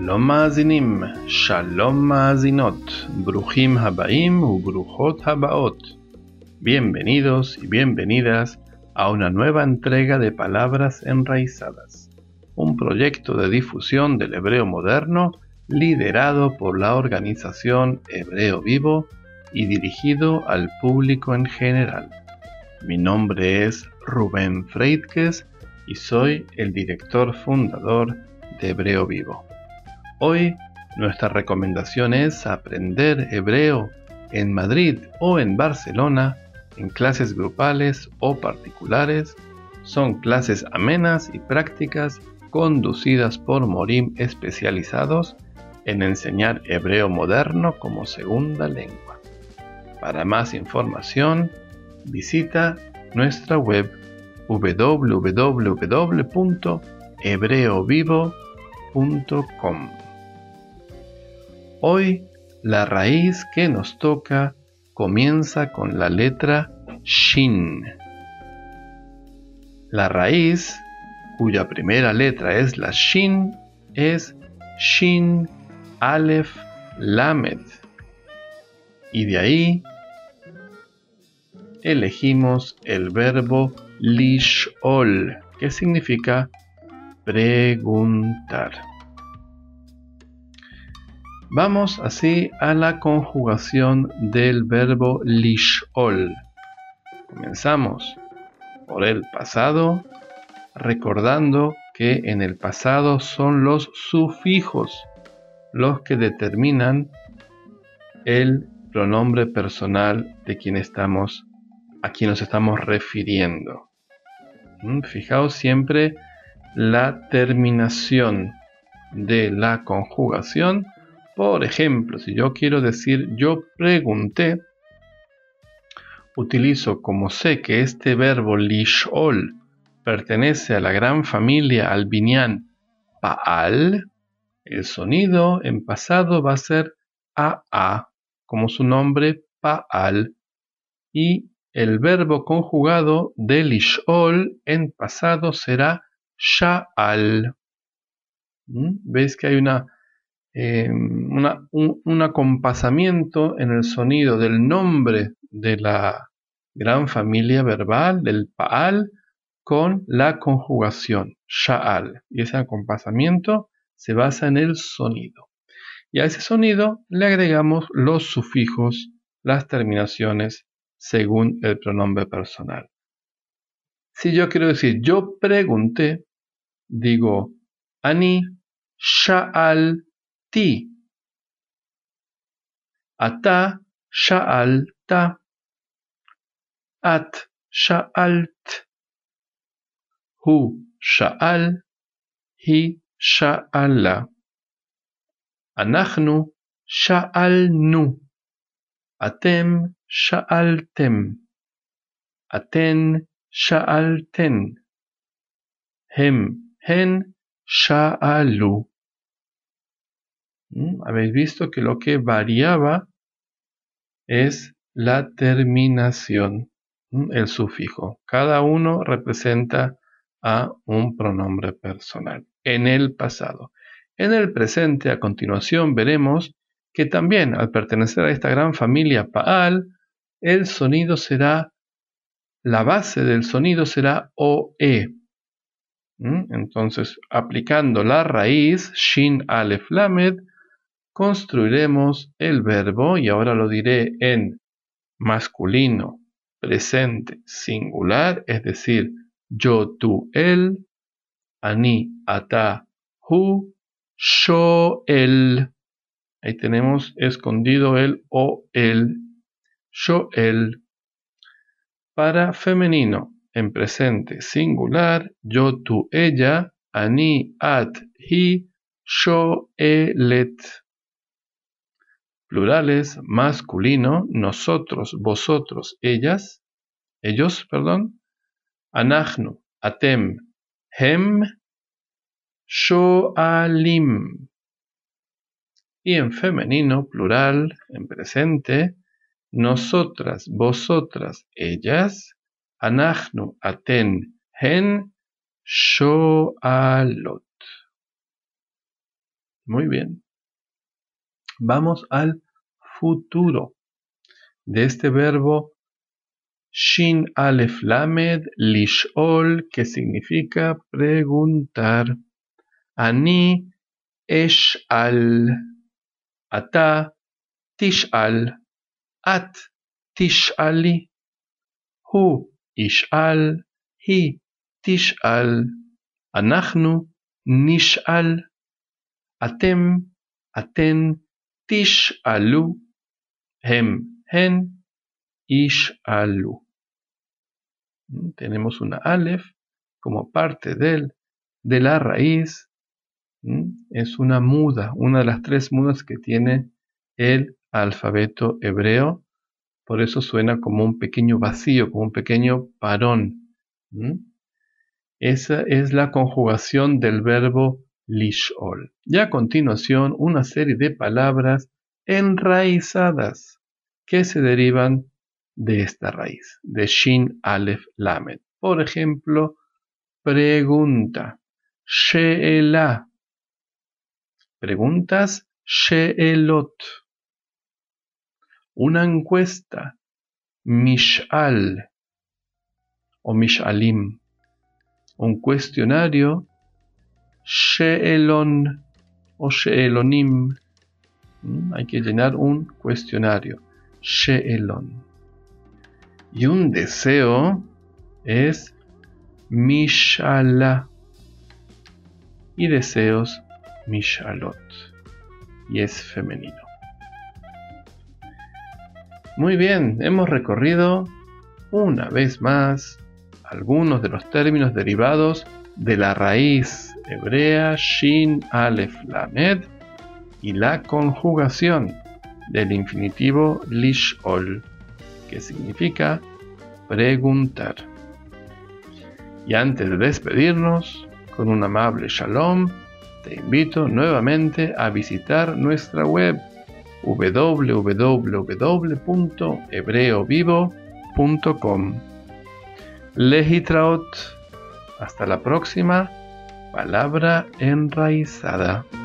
Shalom Maazinim, Shalom Maazinot, Bruhim Habaim u Bruchot Habaot. Bienvenidos y bienvenidas a una nueva entrega de Palabras Enraizadas, un proyecto de difusión del hebreo moderno liderado por la organización Hebreo Vivo y dirigido al público en general. Mi nombre es Rubén Freidkes y soy el director fundador de Hebreo Vivo. Hoy nuestra recomendación es aprender hebreo en Madrid o en Barcelona en clases grupales o particulares. Son clases amenas y prácticas conducidas por morim especializados en enseñar hebreo moderno como segunda lengua. Para más información, visita nuestra web www.hebreovivo.com. Hoy la raíz que nos toca comienza con la letra Shin. La raíz, cuya primera letra es la Shin, es Shin Aleph Lamed. Y de ahí elegimos el verbo lishol, que significa preguntar. Vamos así a la conjugación del verbo lishol. Comenzamos por el pasado, recordando que en el pasado son los sufijos los que determinan el pronombre personal de a quien nos estamos refiriendo. Fijaos siempre la terminación de la conjugación. Por ejemplo, si yo quiero decir yo pregunté, utilizo, como sé que este verbo lishol pertenece a la gran familia al binyan Pa'al, el sonido en pasado va a ser a, como su nombre Pa'al, y el verbo conjugado de lishol en pasado será sha'al. ¿Veis que hay un acompasamiento en el sonido del nombre de la gran familia verbal, del Pa'al, con la conjugación sha'al? Y ese acompasamiento se basa en el sonido. Y a ese sonido le agregamos los sufijos, las terminaciones, según el pronombre personal. Si yo quiero decir yo pregunté, digo ani sha'alti, ata sha'alta, at sha'alt, hu sha'al, hi sha'ala, anachnu sha'alnu, atem sha'altem, aten sha'alten, hen sha'alu. Habéis visto que lo que variaba es la terminación, el sufijo. Cada uno representa a un pronombre personal en el pasado. En el presente, a continuación, veremos que también al pertenecer a esta gran familia Pa'al, el sonido será, la base del sonido será OE. Entonces, aplicando la raíz Shin Aleph Lamed, construiremos el verbo, y ahora lo diré en masculino, presente, singular, es decir, yo, tú, él, ani, ata, hu, shoel. Ahí tenemos escondido el o, el, shoel. Para femenino, en presente, singular, yo, tú, ella, ani, at, hi, shoelet. Plurales, masculino, nosotros, vosotros, ellos, anachnu, atem, hem, shoalim. Y en femenino, plural, en presente, nosotras, vosotras, ellas, anachnu, aten, hen, shoalot. Muy bien. Vamos al futuro de este verbo Shin Alef Lamed Lishol, que significa preguntar. Ani Esh'al, Ata Tish'al, At Tish'ali, Hu Ish'al, Hi Tish'al, Anachnu Nish'al, Atem Aten Tish'alu, Hem Hen Ish'alu. Tenemos una Aleph como parte de la raíz. Es una muda, una de las 3 mudas que tiene el alfabeto hebreo. Por eso suena como un pequeño vacío, como un pequeño parón. Esa es la conjugación del verbo lish'ol. Y a continuación, una serie de palabras enraizadas que se derivan de esta raíz, de Shin Alef Lamed. Por ejemplo, pregunta, she'elah. Preguntas, she'elot. Una encuesta, mish'al o mish'alim. Un cuestionario, she'elon o she'elonim. Hay que llenar un cuestionario, she'elon. Y un deseo es mish'alah. Y deseos, mish'alot. Y es femenino. Muy bien, hemos recorrido una vez más algunos de los términos derivados de la raíz hebrea Shin Alef Lamed y la conjugación del infinitivo Lish'ol, que significa preguntar. Y antes de despedirnos, con un amable shalom, te invito nuevamente a visitar nuestra web www.hebreovivo.com. Lehitraot. Hasta la próxima palabra enraizada.